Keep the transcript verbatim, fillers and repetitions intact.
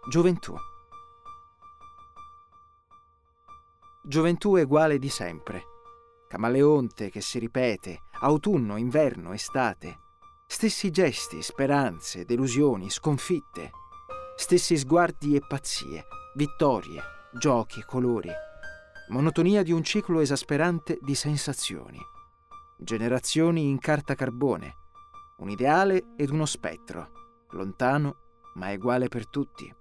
Gioventù. Gioventù eguale di sempre, camaleonte che si ripete, autunno, inverno, estate, stessi gesti, speranze, delusioni, sconfitte, stessi sguardi e pazzie, vittorie, giochi, colori, monotonia di un ciclo esasperante di sensazioni, generazioni in carta carbone, un ideale ed uno spettro, lontano ma eguale per tutti.